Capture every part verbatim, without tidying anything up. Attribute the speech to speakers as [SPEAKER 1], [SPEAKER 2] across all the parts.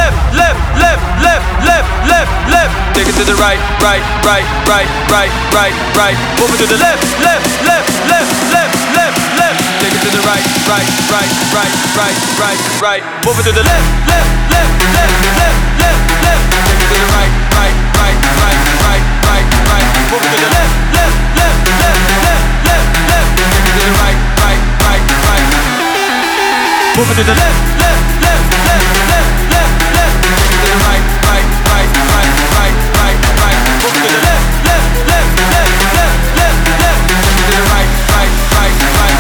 [SPEAKER 1] left, left, left, left, left, left, left. Take it to the right, right, right, right, right, right, right. Move it to the left, left, left, left, left, left, left. Take it to the right, right, right, right, right, right, right. Move it to the left, left, left, left, left, left, left. Take it to the right, right, right, right, right, right, right. Move it to the left, left, left, left, left, left, left. Take it to the right, right, right, right. Move it to the left, left, left, left, left, left, left. Take it to the right, right, right, right, right, right, right. Move it to the left, left, left, left, left, left, left. Take it to the right, right, right, right.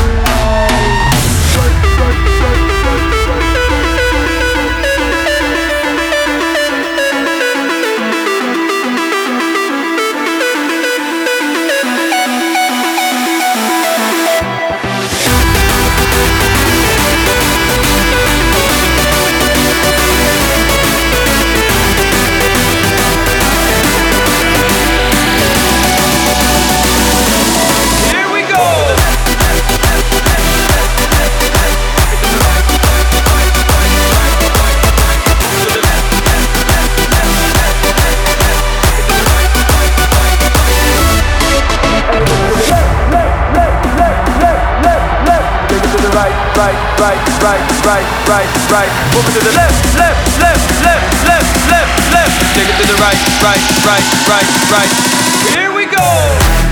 [SPEAKER 1] Right, right, right, right, right, right. Move it to the left, left, left, left, left, left, left. Take it to the right, right, right, right, right. Here we go.